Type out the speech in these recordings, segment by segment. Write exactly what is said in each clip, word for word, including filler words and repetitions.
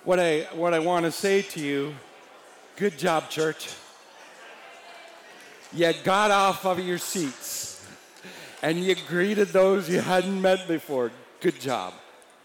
What I, what I want to say to you, good job, church. You got off of your seats and you greeted those you hadn't met before. Good job.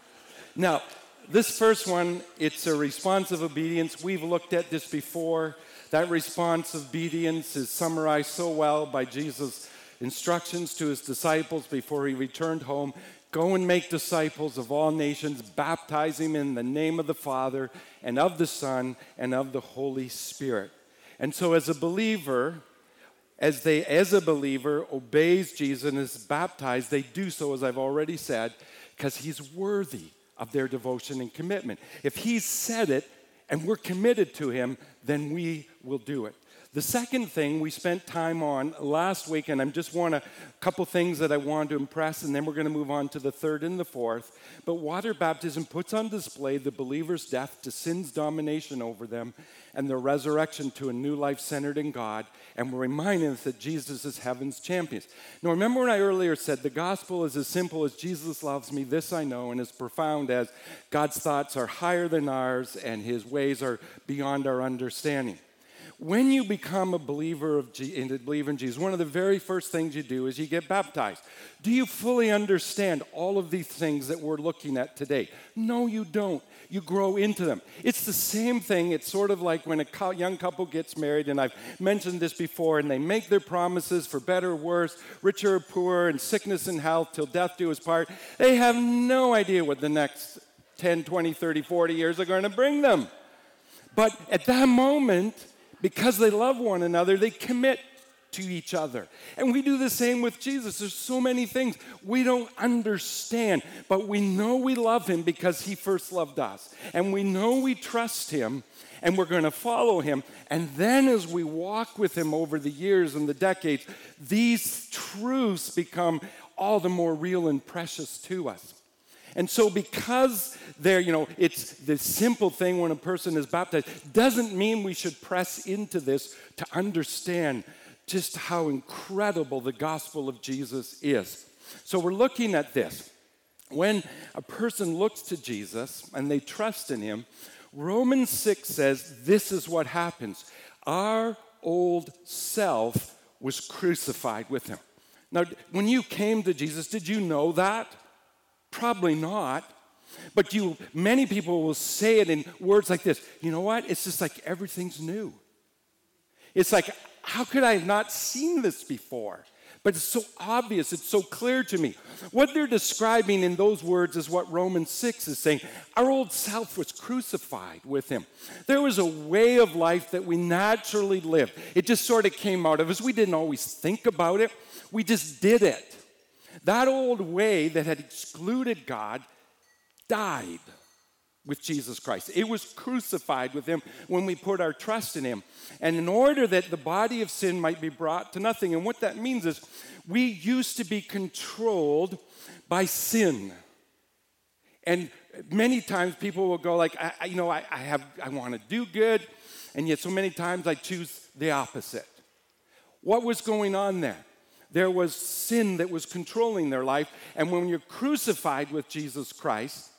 Now, this first one, it's a response of obedience. We've looked at this before. That response of obedience is summarized so well by Jesus' instructions to his disciples before he returned home. Go and make disciples of all nations, baptize them in the name of the Father and of the Son and of the Holy Spirit. And so as a believer, as they, as a believer obeys Jesus and is baptized, they do so, as I've already said, because he's worthy of their devotion and commitment. If he said it and we're committed to him, then we will do it. The second thing we spent time on last week, and I just want a couple things that I want to impress, and then we're going to move on to the third and the fourth. But water baptism puts on display the believer's death to sin's domination over them and their resurrection to a new life centered in God, and we're reminding us that Jesus is heaven's champion. Now, remember when I earlier said the gospel is as simple as Jesus loves me, this I know, and as profound as God's thoughts are higher than ours and his ways are beyond our understanding. When you become a believer of Je- and believe in Jesus, one of the very first things you do is you get baptized. Do you fully understand all of these things that we're looking at today? No, you don't. You grow into them. It's the same thing. It's sort of like when a co- young couple gets married, and I've mentioned this before, and they make their promises for better or worse, richer or poorer, and sickness and health, till death do us part. They have no idea what the next ten, twenty, thirty, forty years are going to bring them. But at that moment, because they love one another, they commit to each other. And we do the same with Jesus. There's so many things we don't understand, but we know we love him because he first loved us. And we know we trust him, and we're going to follow him. And then as we walk with him over the years and the decades, these truths become all the more real and precious to us. And so because there, you know, it's the simple thing when a person is baptized, doesn't mean we should press into this to understand just how incredible the gospel of Jesus is. So we're looking at this. When a person looks to Jesus and they trust in him, Romans six says this is what happens. Our old self was crucified with him. Now, when you came to Jesus, did you know that? Probably not. But you, many people will say it in words like this. You know what? It's just like everything's new. It's like, how could I have not seen this before? But it's so obvious. It's so clear to me. What they're describing in those words is what Romans six is saying. Our old self was crucified with him. There was a way of life that we naturally lived. It just sort of came out of us. We didn't always think about it. We just did it. That old way that had excluded God died with Jesus Christ. It was crucified with him when we put our trust in him. And in order that the body of sin might be brought to nothing, and what that means is we used to be controlled by sin. And many times people will go like, I, I, you know, I, I have, I want to do good, and yet so many times I choose the opposite. What was going on there? There was sin that was controlling their life. And when you're crucified with Jesus Christ,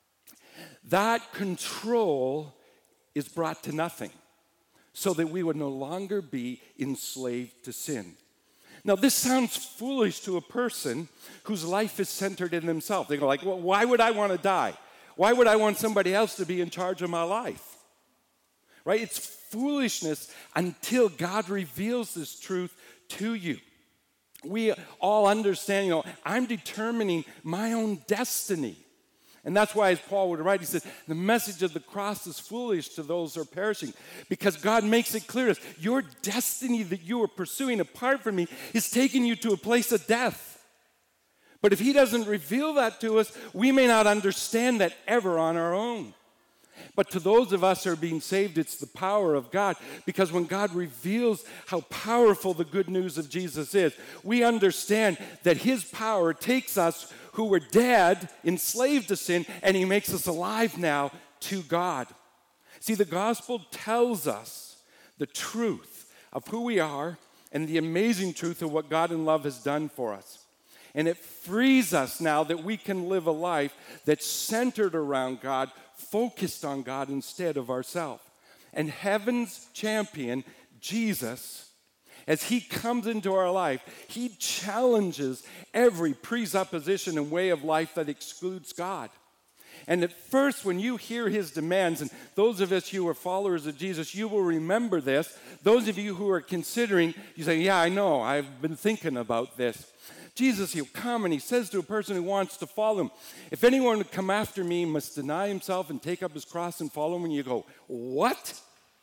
that control is brought to nothing so that we would no longer be enslaved to sin. Now, this sounds foolish to a person whose life is centered in themselves. They go like, well, why would I want to die? Why would I want somebody else to be in charge of my life? Right? It's foolishness until God reveals this truth to you. We all understand, you know, I'm determining my own destiny. And that's why, as Paul would write, he said, the message of the cross is foolish to those who are perishing. Because God makes it clear to us, your destiny that you are pursuing apart from me is taking you to a place of death. But if he doesn't reveal that to us, we may not understand that ever on our own. But to those of us who are being saved, it's the power of God. Because when God reveals how powerful the good news of Jesus is, we understand that his power takes us who were dead, enslaved to sin, and he makes us alive now to God. See, the gospel tells us the truth of who we are and the amazing truth of what God in love has done for us. And it frees us now that we can live a life that's centered around God focused on God instead of ourselves. And heaven's champion, Jesus, as he comes into our life, he challenges every presupposition and way of life that excludes God. And at first, when you hear his demands, and those of us who are followers of Jesus, you will remember this. Those of you who are considering, you say, yeah, I know, I've been thinking about this. Jesus, he'll come and he says to a person who wants to follow him, if anyone would come after me, he must deny himself and take up his cross and follow him. And you go, what?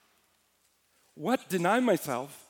What? Deny myself?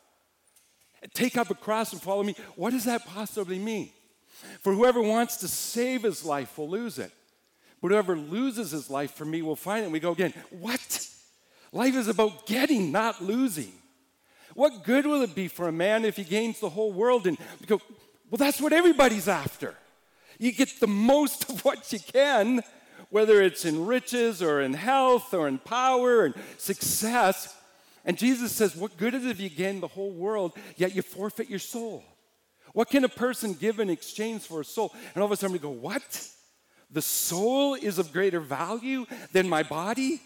Take up a cross and follow me? What does that possibly mean? For whoever wants to save his life will lose it. But whoever loses his life for me will find it. And we go again, what? Life is about getting, not losing. What good will it be for a man if he gains the whole world? And we go, well, that's what everybody's after. You get the most of what you can, whether it's in riches or in health or in power and success. And Jesus says, what good is it if you gain the whole world, yet you forfeit your soul? What can a person give in exchange for a soul? And all of a sudden we go, what? The soul is of greater value than my body?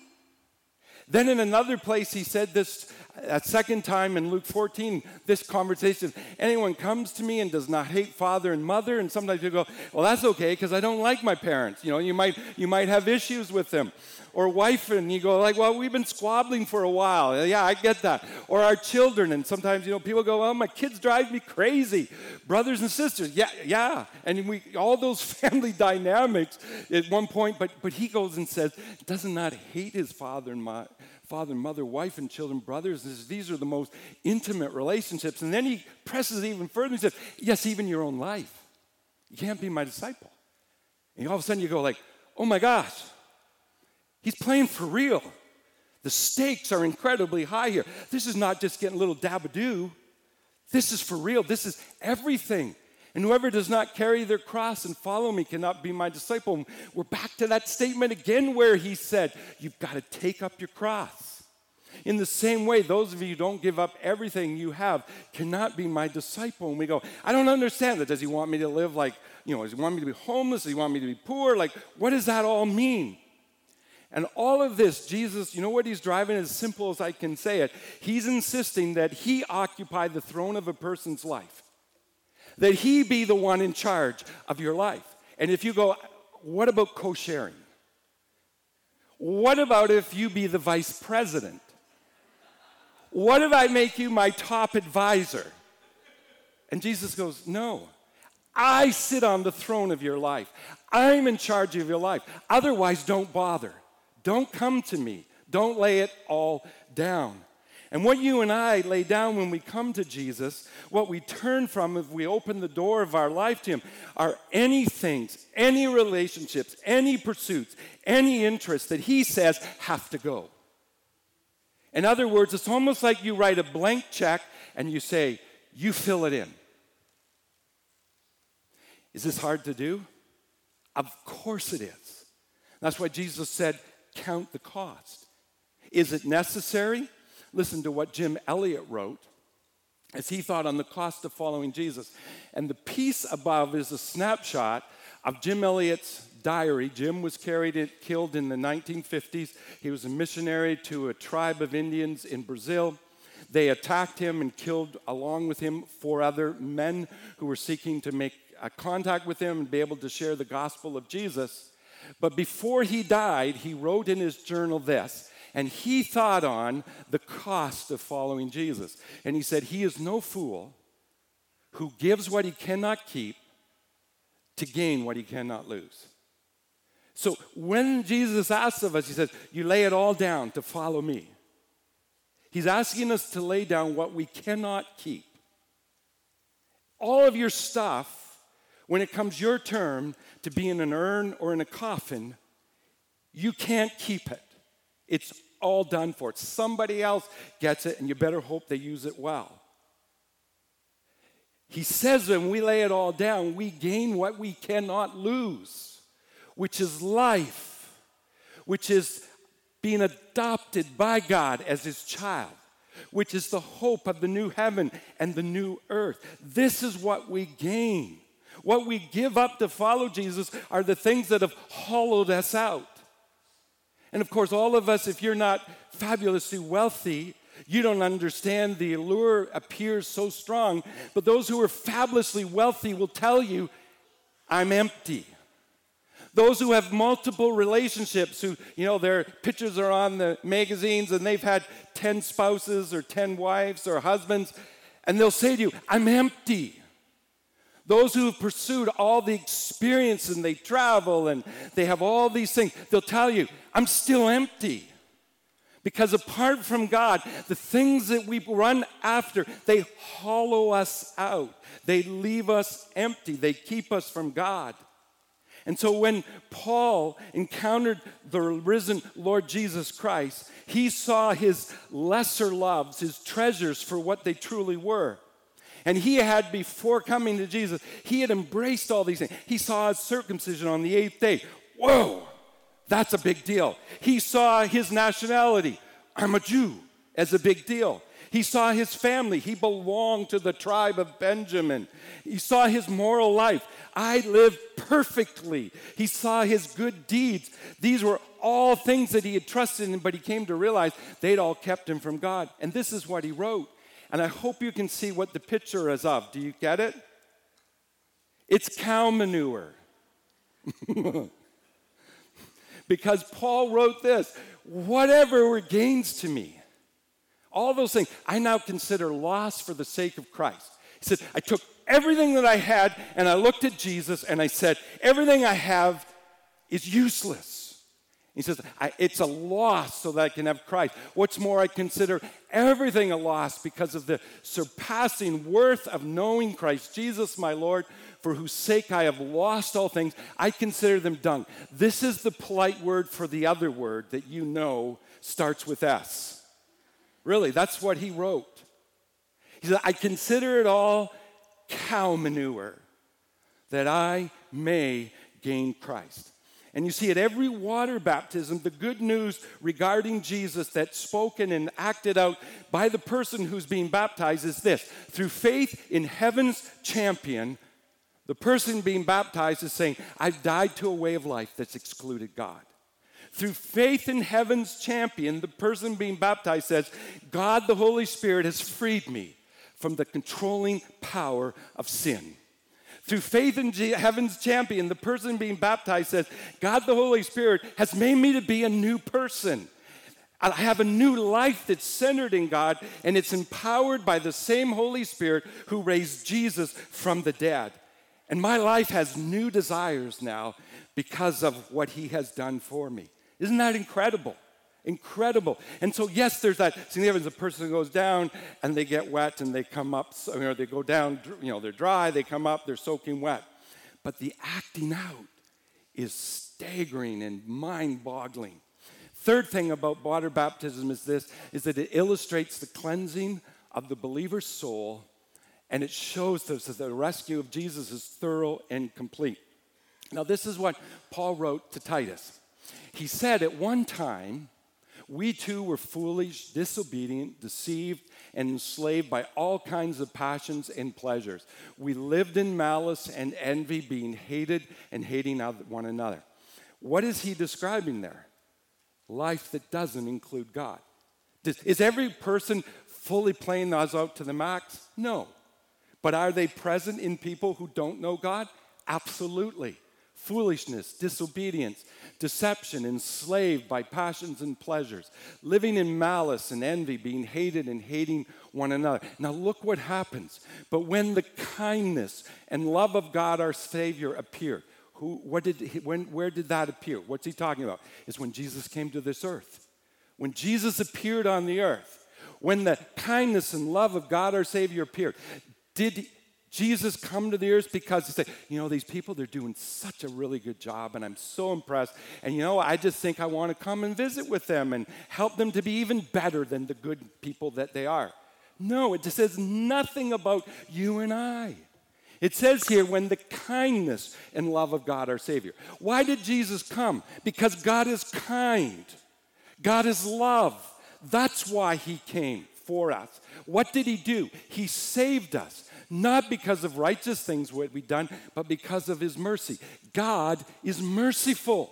Then in another place he said this a second time in Luke fourteen, this conversation, anyone comes to me and does not hate father and mother, and sometimes you go, well, that's okay because I don't like my parents. You know, you might you might have issues with them. Or wife, and you go like, well, we've been squabbling for a while. Yeah, I get that. Or our children, and sometimes, you know, people go, well, my kids drive me crazy. Brothers and sisters, yeah, yeah. And we all those family dynamics at one point, but but he goes and says, does not hate his father and my father and mother, wife and children, brothers. These are the most intimate relationships. And then he presses it even further and says, yes, even your own life. You can't be my disciple. And all of a sudden you go like, oh my gosh. He's playing for real. The stakes are incredibly high here. This is not just getting a little dabadoo. This is for real. This is everything. And whoever does not carry their cross and follow me cannot be my disciple. We're back to that statement again where he said, you've got to take up your cross. In the same way, those of you who don't give up everything you have cannot be my disciple. And we go, I don't understand that. Does he want me to live like, you know, does he want me to be homeless? Does he want me to be poor? Like, what does that all mean? And all of this, Jesus, you know what he's driving? As simple as I can say it. He's insisting that he occupy the throne of a person's life. That he be the one in charge of your life. And if you go, what about co-sharing? What about if you be the vice president? What if I make you my top advisor? And Jesus goes, no. I sit on the throne of your life. I'm in charge of your life. Otherwise, don't bother. Don't come to me. Don't lay it all down. And what you and I lay down when we come to Jesus, what we turn from if we open the door of our life to him, are any things, any relationships, any pursuits, any interests that he says have to go. In other words, it's almost like you write a blank check and you say, you fill it in. Is this hard to do? Of course it is. That's why Jesus said, count the cost. Is it necessary? Listen to what Jim Elliot wrote as he thought on the cost of following Jesus. And the piece above is a snapshot of Jim Elliot's diary. Jim was carried in, killed in the nineteen fifties. He was a missionary to a tribe of Indians in Brazil. They attacked him and killed, along with him, four other men who were seeking to make a contact with him and be able to share the gospel of Jesus. But before he died, he wrote in his journal this, and he thought on the cost of following Jesus. And he said, he is no fool who gives what he cannot keep to gain what he cannot lose. So when Jesus asks of us, he says, you lay it all down to follow me. He's asking us to lay down what we cannot keep. All of your stuff, when it comes your turn to be in an urn or in a coffin, you can't keep it. It's all done for. Somebody else gets it, and you better hope they use it well. He says when we lay it all down, we gain what we cannot lose, which is life, which is being adopted by God as his child, which is the hope of the new heaven and the new earth. This is what we gain. What we give up to follow Jesus are the things that have hollowed us out. And of course, all of us, if you're not fabulously wealthy, you don't understand the allure appears so strong. But those who are fabulously wealthy will tell you, I'm empty. Those who have multiple relationships, who, you know, their pictures are on the magazines and they've had ten spouses or ten wives or husbands, and they'll say to you, I'm empty. Those who have pursued all the experience and they travel and they have all these things, they'll tell you, I'm still empty. Because apart from God, the things that we run after, they hollow us out. They leave us empty. They keep us from God. And so when Paul encountered the risen Lord Jesus Christ, he saw his lesser loves, his treasures for what they truly were. And he had, before coming to Jesus, he had embraced all these things. He saw his circumcision on the eighth day. Whoa, that's a big deal. He saw his nationality. I'm a Jew, as a big deal. He saw his family. He belonged to the tribe of Benjamin. He saw his moral life. I live perfectly. He saw his good deeds. These were all things that he had trusted in, but he came to realize they'd all kept him from God. And this is what he wrote. And I hope you can see what the picture is of. Do you get it? It's cow manure. Because Paul wrote this, whatever were gains to me, all those things, I now consider loss for the sake of Christ. He said, I took everything that I had and I looked at Jesus and I said, everything I have is useless. He says, I, it's a loss so that I can have Christ. What's more, I consider everything a loss because of the surpassing worth of knowing Christ Jesus, my Lord, for whose sake I have lost all things. I consider them dung. This is the polite word for the other word that you know starts with S. Really, that's what he wrote. He said, I consider it all cow manure that I may gain Christ. And you see, at every water baptism, the good news regarding Jesus that's spoken and acted out by the person who's being baptized is this. Through faith in heaven's champion, the person being baptized is saying, I've died to a way of life that's excluded God. Through faith in heaven's champion, the person being baptized says, God the Holy Spirit has freed me from the controlling power of sin. Through faith in G- heaven's champion, the person being baptized says, God the Holy Spirit has made me to be a new person. I have a new life that's centered in God, and it's empowered by the same Holy Spirit who raised Jesus from the dead. And my life has new desires now because of what he has done for me. Isn't that incredible? Incredible. And so, yes, there's that significance. A person goes down and they get wet and they come up, you know, they go down, you know, they're dry, they come up, they're soaking wet. But the acting out is staggering and mind-boggling. Third thing about water baptism is this, is that it illustrates the cleansing of the believer's soul, and it shows us that the rescue of Jesus is thorough and complete. Now, this is what Paul wrote to Titus. He said, at one time, we too were foolish, disobedient, deceived, and enslaved by all kinds of passions and pleasures. We lived in malice and envy, being hated and hating one another. What is he describing there? Life that doesn't include God. Is every person fully playing those out to the max? No. But are they present in people who don't know God? Absolutely. Foolishness, disobedience, deception, enslaved by passions and pleasures, living in malice and envy, being hated and hating one another. Now look what happens. But when the kindness and love of God our Savior appeared, who, what did he, when, where did that appear? What's he talking about? It's when Jesus came to this earth. When Jesus appeared on the earth, when the kindness and love of God our Savior appeared, did Jesus come to the earth because he said, you know, these people, they're doing such a really good job, and I'm so impressed. And, you know, I just think I want to come and visit with them and help them to be even better than the good people that they are. No, it just says nothing about you and I. It says here, when the kindness and love of God our Savior. Why did Jesus come? Because God is kind. God is love. That's why he came for us. What did he do? He saved us. Not because of righteous things what we've done, but because of his mercy. God is merciful.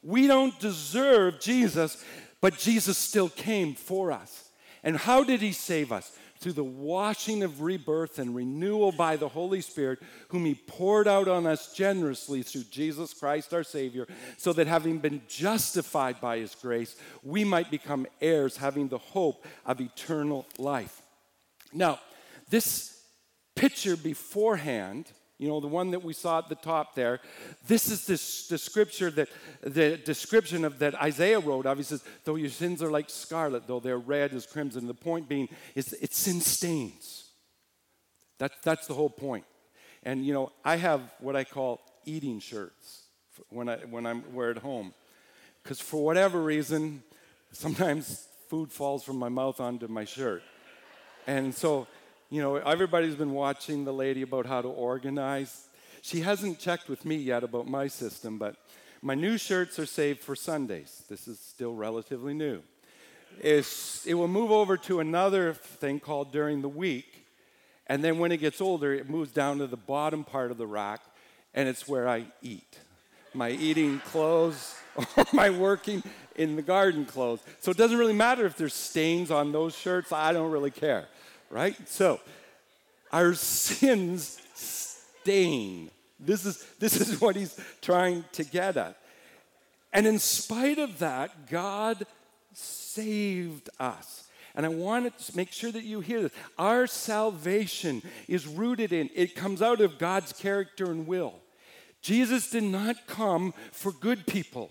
We don't deserve Jesus, but Jesus still came for us. And how did he save us? Through the washing of rebirth and renewal by the Holy Spirit, whom he poured out on us generously through Jesus Christ our Savior, so that having been justified by his grace, we might become heirs, having the hope of eternal life. Now, this picture beforehand, you know, the one that we saw at the top there, this is this, the scripture that, the description of that Isaiah wrote of. He says, though your sins are like scarlet, though they're red as crimson. The point being is it's sin stains. That, that's the whole point. And, you know, I have what I call eating shirts when, I, when I'm, we're at home. Because for whatever reason, sometimes food falls from my mouth onto my shirt. And so, you know, everybody's been watching the lady about how to organize. She hasn't checked with me yet about my system, but my new shirts are saved for Sundays. This is still relatively new. It's, it will move over to another thing called during the week, and then when it gets older, it moves down to the bottom part of the rack, and it's where I eat. My eating clothes or my working in the garden clothes. So it doesn't really matter if there's stains on those shirts. I don't really care. Right? So, our sins stain. This is, this is what he's trying to get at. And in spite of that, God saved us. And I want to make sure that you hear this. Our salvation is rooted in, it comes out of God's character and will. Jesus did not come for good people.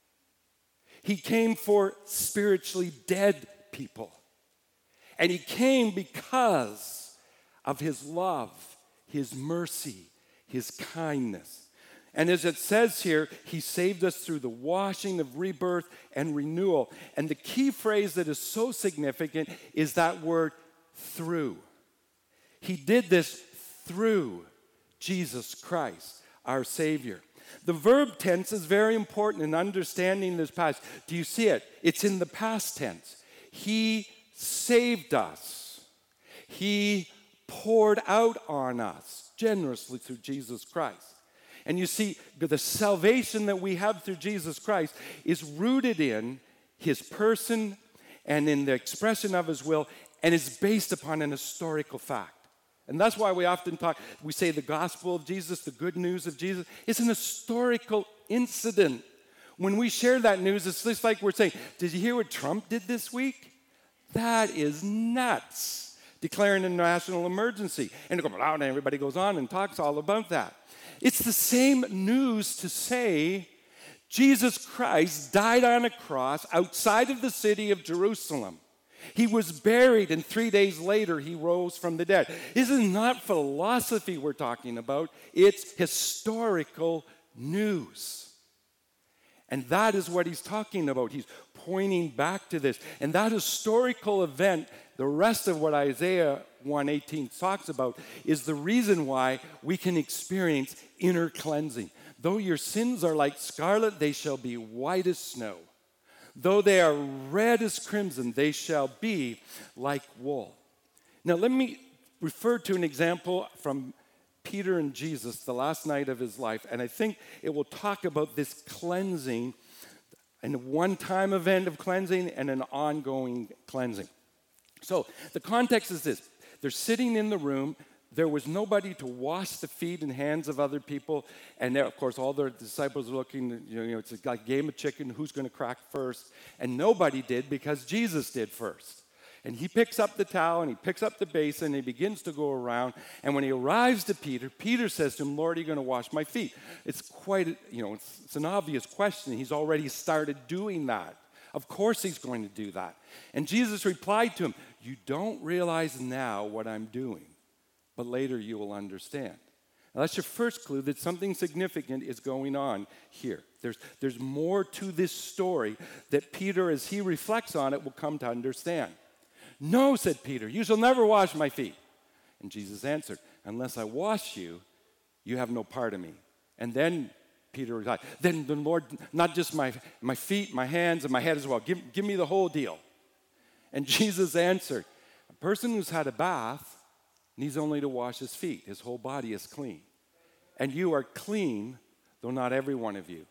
He came for spiritually dead people. And he came because of his love, his mercy, his kindness. And as it says here, he saved us through the washing of rebirth and renewal. And the key phrase that is so significant is that word through. He did this through Jesus Christ, our Savior. The verb tense is very important in understanding this passage. Do you see it? It's in the past tense. He saved us. He poured out on us generously through Jesus Christ. And you see, the salvation that we have through Jesus Christ is rooted in his person and in the expression of his will, and is based upon an historical fact. And that's why we often talk, we say the gospel of Jesus, the good news of Jesus, is an historical incident. When we share that news, it's just like we're saying, did you hear what Trump did this week? That is nuts. Declaring a national emergency. And everybody goes on and talks all about that. It's the same news to say Jesus Christ died on a cross outside of the city of Jerusalem. He was buried, and three days later he rose from the dead. This is not philosophy we're talking about. It's historical news. And that is what he's talking about. He's pointing back to this. And that historical event, the rest of what Isaiah one eighteen talks about, is the reason why we can experience inner cleansing. Though your sins are like scarlet, they shall be white as snow. Though they are red as crimson, they shall be like wool. Now, let me refer to an example from Peter and Jesus, the last night of his life, and I think it will talk about this cleansing, and a one-time event of cleansing and an ongoing cleansing. So the context is this. They're sitting in the room. There was nobody to wash the feet and hands of other people, and there, of course, all the disciples are looking, you know, it's like a game of chicken, who's going to crack first, and nobody did because Jesus did first. And he picks up the towel, and he picks up the basin, and he begins to go around. And when he arrives to Peter, Peter says to him, Lord, are you going to wash my feet? It's quite, a, you know, it's, it's an obvious question. He's already started doing that. Of course he's going to do that. And Jesus replied to him, you don't realize now what I'm doing, but later you will understand. Now that's your first clue that something significant is going on here. There's, there's more to this story that Peter, as he reflects on it, will come to understand. No, said Peter, you shall never wash my feet. And Jesus answered, unless I wash you, you have no part of me. And then Peter replied, then the Lord, not just my, my feet, my hands, and my head as well. Give, give me the whole deal. And Jesus answered, a person who's had a bath needs only to wash his feet. His whole body is clean. And you are clean, though not every one of you.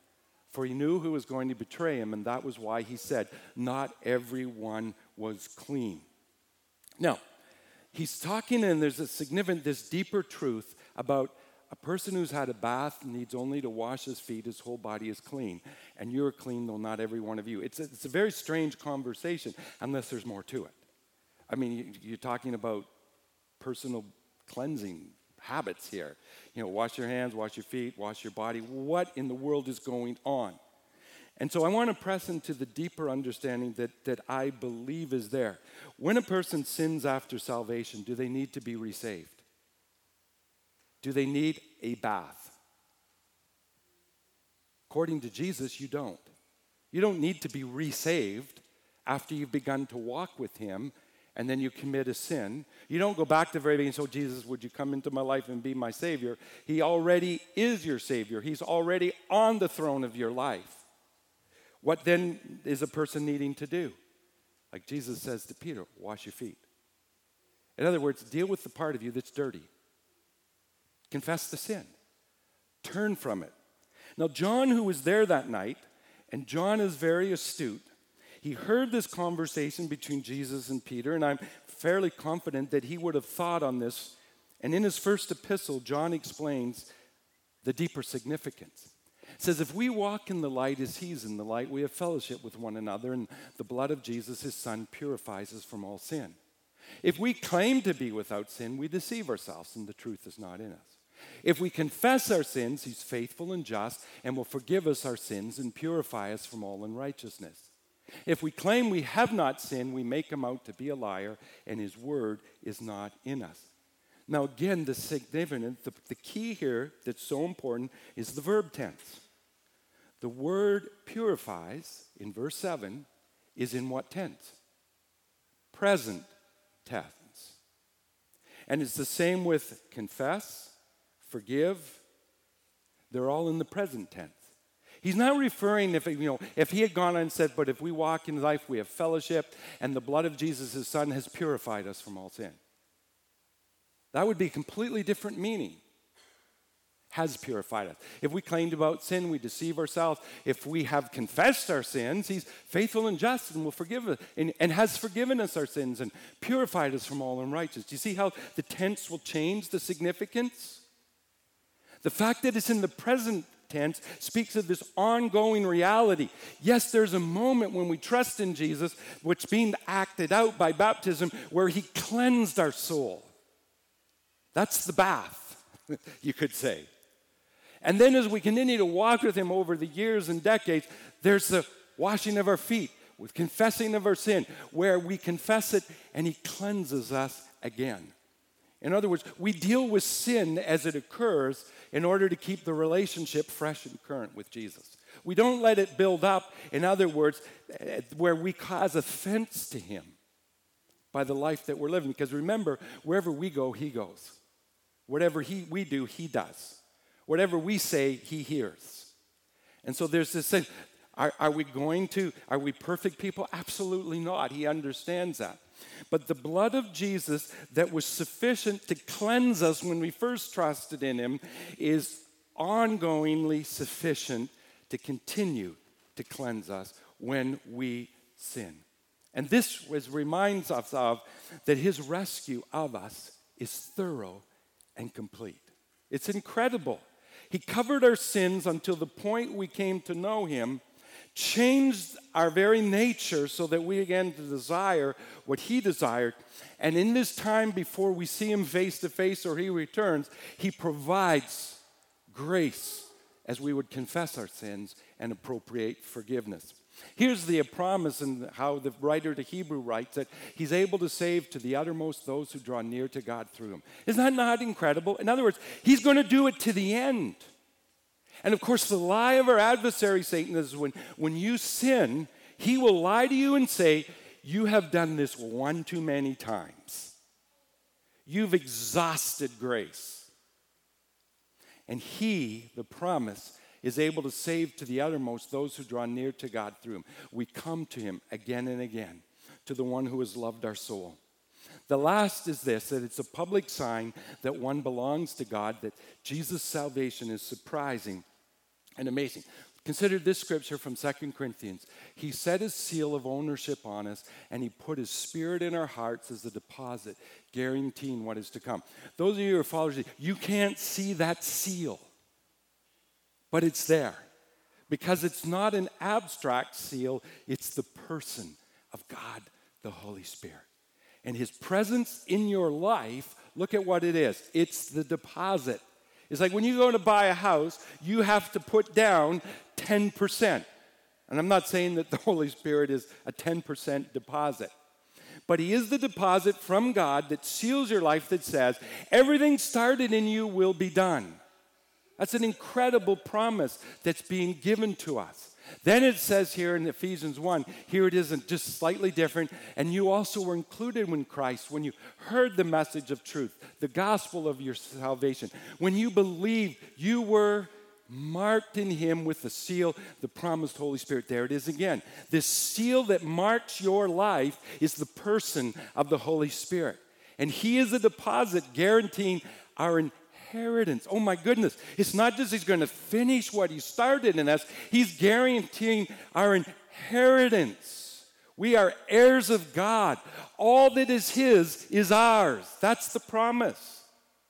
For he knew who was going to betray him, and that was why he said, not everyone was clean. Now, he's talking, and there's a significant, this deeper truth about a person who's had a bath needs only to wash his feet, his whole body is clean. And you're clean, though not every one of you. It's a, it's a very strange conversation, unless there's more to it. I mean, you, you're talking about personal cleansing habits here. You know, wash your hands, wash your feet, wash your body. What in the world is going on? And so I want to press into the deeper understanding that, that I believe is there. When a person sins after salvation, do they need to be resaved? Do they need a bath? According to Jesus, you don't. You don't need to be resaved after you've begun to walk with him and then you commit a sin. You don't go back to the very beginning and say, oh, Jesus, would you come into my life and be my Savior? He already is your Savior. He's already on the throne of your life. What then is a person needing to do? Like Jesus says to Peter, wash your feet. In other words, deal with the part of you that's dirty. Confess the sin. Turn from it. Now, John, who was there that night, and John is very astute, he heard this conversation between Jesus and Peter, and I'm fairly confident that he would have thought on this. And in his first epistle, John explains the deeper significance. It says, if we walk in the light as he's in the light, we have fellowship with one another, and the blood of Jesus, his son, purifies us from all sin. If we claim to be without sin, we deceive ourselves, and the truth is not in us. If we confess our sins, he's faithful and just and will forgive us our sins and purify us from all unrighteousness. If we claim we have not sinned, we make him out to be a liar, and his word is not in us. Now again, the significant, the, the key here that's so important is the verb tense. The word purifies, in verse seven, is in what tense? Present tense. And it's the same with confess, forgive. They're all in the present tense. He's not referring, if, you know, if he had gone on and said, but if we walk in life, we have fellowship, and the blood of Jesus, his son, has purified us from all sin. That would be a completely different meaning. Has purified us. If we claimed about sin, we deceive ourselves. If we have confessed our sins, he's faithful and just and will forgive us, and, and has forgiven us our sins and purified us from all unrighteousness. Do you see how the tense will change the significance? The fact that it's in the present tense speaks of this ongoing reality. Yes, there's a moment when we trust in Jesus, which is being acted out by baptism, where he cleansed our soul. That's the bath, you could say. And then as we continue to walk with him over the years and decades, there's the washing of our feet, with confessing of our sin, where we confess it and he cleanses us again. In other words, we deal with sin as it occurs in order to keep the relationship fresh and current with Jesus. We don't let it build up, in other words, where we cause offense to him by the life that we're living. Because remember, wherever we go, he goes. Whatever he, we do, he does. Whatever we say, he hears. And so there's this thing. Are, are we going to, are we perfect people? Absolutely not. He understands that. But the blood of Jesus that was sufficient to cleanse us when we first trusted in him is ongoingly sufficient to continue to cleanse us when we sin. And this was, reminds us of that his rescue of us is thorough and complete. It's incredible. He covered our sins until the point we came to know him, changed our very nature so that we began to desire what he desired. And in this time before we see him face to face or he returns, he provides grace as we would confess our sins and appropriate forgiveness. Here's the promise and how the writer to Hebrew writes that he's able to save to the uttermost those who draw near to God through him. Isn't that not incredible? In other words, he's going to do it to the end. And of course, the lie of our adversary, Satan, is when, when you sin, he will lie to you and say, you have done this one too many times. You've exhausted grace. And he, the promise, is able to save to the uttermost those who draw near to God through him. We come to him again and again, to the one who has loved our soul. The last is this, that it's a public sign that one belongs to God, that Jesus' salvation is surprising and amazing. Consider this scripture from Second Corinthians. He set his seal of ownership on us, and he put his spirit in our hearts as a deposit, guaranteeing what is to come. Those of you who are followers, you can't see that seal, but it's there. Because it's not an abstract seal, it's the person of God, the Holy Spirit. And his presence in your life, look at what it is. It's the deposit. It's like when you go to buy a house, you have to put down ten percent. And I'm not saying that the Holy Spirit is a ten percent deposit. But he is the deposit from God that seals your life, that says, everything started in you will be done. That's an incredible promise that's being given to us. Then it says here in Ephesians one, here it isn't just slightly different, and you also were included in Christ when you heard the message of truth, the gospel of your salvation. When you believed, you were marked in him with the seal, the promised Holy Spirit. There it is again. This seal that marks your life is the person of the Holy Spirit. And he is a deposit guaranteeing our inheritance. Inheritance. Oh my goodness. It's not just he's going to finish what he started in us, he's guaranteeing our inheritance. We are heirs of God. All that is his is ours. That's the promise.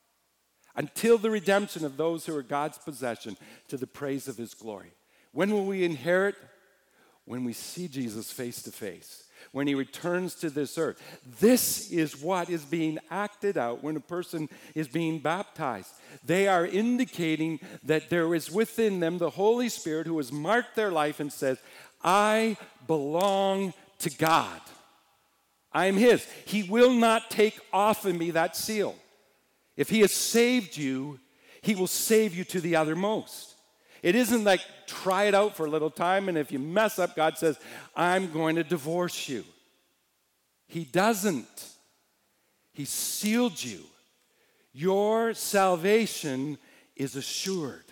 Until the redemption of those who are God's possession to the praise of his glory. When will we inherit? When we see Jesus face to face. When he returns to this earth. This is what is being acted out when a person is being baptized. They are indicating that there is within them the Holy Spirit who has marked their life and says, I belong to God. I am his. He will not take off of me that seal. If he has saved you, he will save you to the uttermost. It isn't like try it out for a little time, and if you mess up, God says, I'm going to divorce you. He doesn't. He sealed you. Your salvation is assured.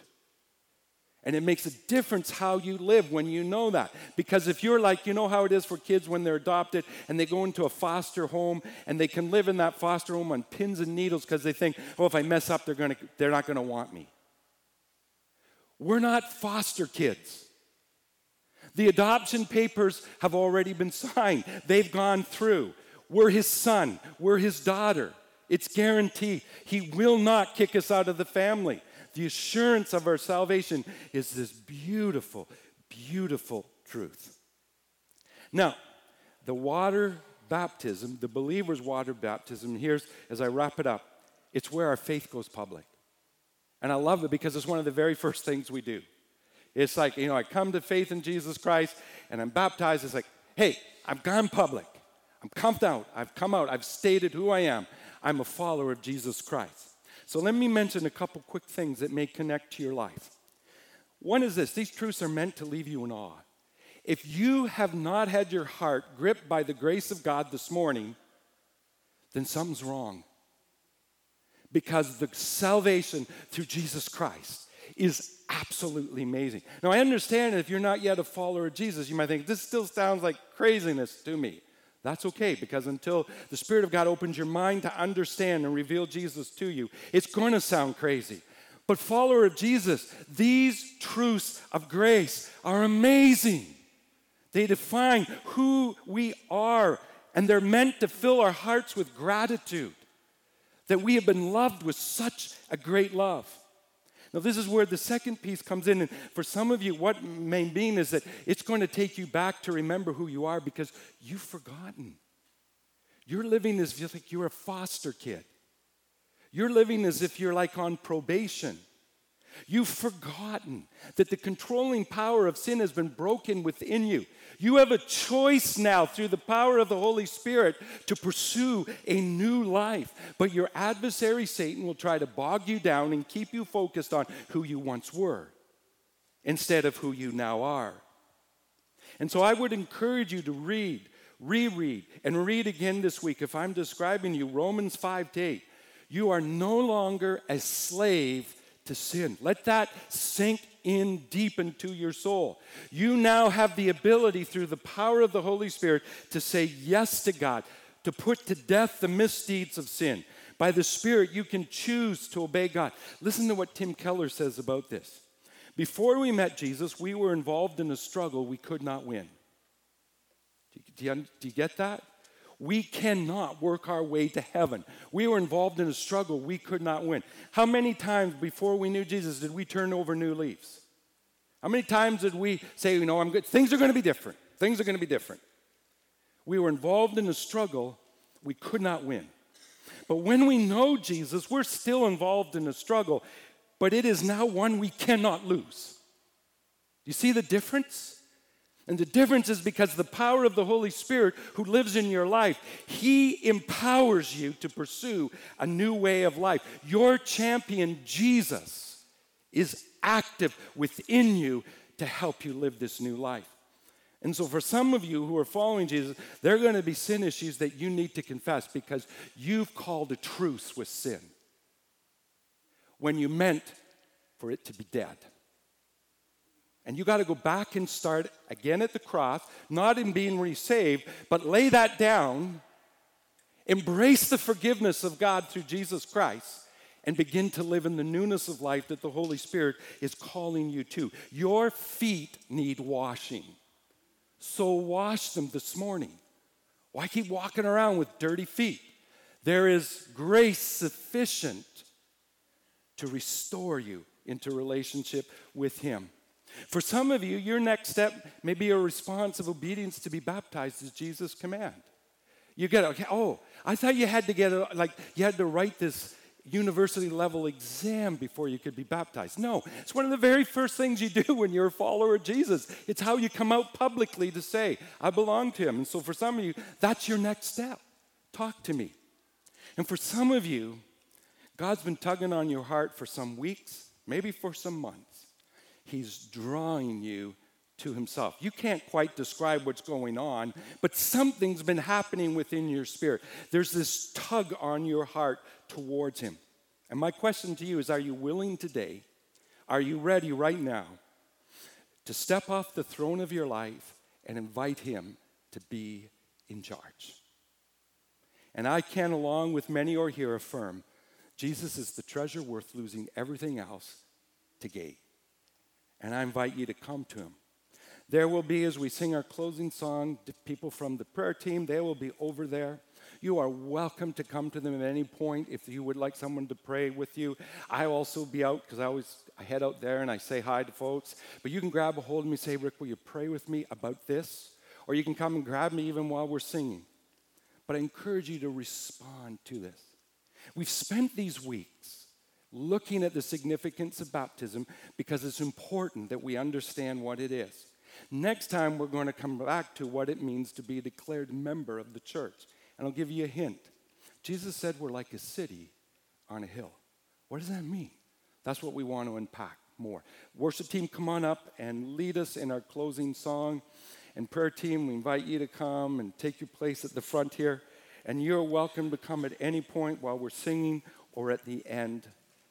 And it makes a difference how you live when you know that. Because if you're like, you know how it is for kids when they're adopted and they go into a foster home and they can live in that foster home on pins and needles because they think, oh, if I mess up, they're gonna, they're not going to want me. We're not foster kids. The adoption papers have already been signed. They've gone through. We're his son. We're his daughter. It's guaranteed. He will not kick us out of the family. The assurance of our salvation is this beautiful, beautiful truth. Now, the water baptism, the believer's water baptism, here's, as I wrap it up, it's where our faith goes public. And I love it because it's one of the very first things we do. It's like, you know, I come to faith in Jesus Christ and I'm baptized. It's like, hey, I've gone public. I'm come out. I've come out. I've stated who I am. I'm a follower of Jesus Christ. So let me mention a couple quick things that may connect to your life. One is this. These truths are meant to leave you in awe. If you have not had your heart gripped by the grace of God this morning, then something's wrong. Because the salvation through Jesus Christ is absolutely amazing. Now, I understand if you're not yet a follower of Jesus, you might think, this still sounds like craziness to me. That's okay, because until the Spirit of God opens your mind to understand and reveal Jesus to you, it's going to sound crazy. But follower of Jesus, these truths of grace are amazing. They define who we are, and they're meant to fill our hearts with gratitude. That we have been loved with such a great love. Now, this is where the second piece comes in. And for some of you, what may mean is that it's going to take you back to remember who you are because you've forgotten. You're living as if like you're a foster kid. You're living as if you're like on probation. You've forgotten that the controlling power of sin has been broken within you. You have a choice now through the power of the Holy Spirit to pursue a new life. But your adversary, Satan, will try to bog you down and keep you focused on who you once were instead of who you now are. And so I would encourage you to read, reread, and read again this week. If I'm describing you, Romans five to eight, you are no longer a slave to sin. Let that sink in deep into your soul. You now have the ability through the power of the Holy Spirit to say yes to God, to put to death the misdeeds of sin. By the Spirit, you can choose to obey God. Listen to what Tim Keller says about this. Before we met Jesus, we were involved in a struggle we could not win. Do you, do you, do you get that? We cannot work our way to heaven. We were involved in a struggle we could not win. How many times before we knew Jesus did we turn over new leaves? How many times did we say, you know, I'm good. Things are going to be different. Things are going to be different. We were involved in a struggle we could not win. But when we know Jesus, we're still involved in a struggle, but it is now one we cannot lose. Do you see the difference? And the difference is because the power of the Holy Spirit who lives in your life, he empowers you to pursue a new way of life. Your champion, Jesus, is active within you to help you live this new life. And so for some of you who are following Jesus, there are going to be sin issues that you need to confess because you've called a truce with sin when you meant for it to be dead. And you got to go back and start again at the cross, not in being resaved, but lay that down, embrace the forgiveness of God through Jesus Christ, and begin to live in the newness of life that the Holy Spirit is calling you to. Your feet need washing. So wash them this morning. Why keep walking around with dirty feet? There is grace sufficient to restore you into relationship with him. For some of you, your next step may be a response of obedience to be baptized as Jesus' command. You get, okay, oh, I thought you had to get, a, like, you had to write this university level exam before you could be baptized. No, it's one of the very first things you do when you're a follower of Jesus. It's how you come out publicly to say, I belong to him. And so for some of you, that's your next step. Talk to me. And for some of you, God's been tugging on your heart for some weeks, maybe for some months. He's drawing you to himself. You can't quite describe what's going on, but something's been happening within your spirit. There's this tug on your heart towards him. And my question to you is, are you willing today, are you ready right now to step off the throne of your life and invite him to be in charge? And I can, along with many or here, affirm Jesus is the treasure worth losing everything else to gain. And I invite you to come to him. There will be, as we sing our closing song, people from the prayer team, they will be over there. You are welcome to come to them at any point if you would like someone to pray with you. I'll also be out because I always I head out there and I say hi to folks. But you can grab a hold of me and say, Rick, will you pray with me about this? Or you can come and grab me even while we're singing. But I encourage you to respond to this. We've spent these weeks looking at the significance of baptism because it's important that we understand what it is. Next time, we're going to come back to what it means to be a declared member of the church. And I'll give you a hint. Jesus said we're like a city on a hill. What does that mean? That's what we want to unpack more. Worship team, come on up and lead us in our closing song. And prayer team, we invite you to come and take your place at the front here. And you're welcome to come at any point while we're singing or at the end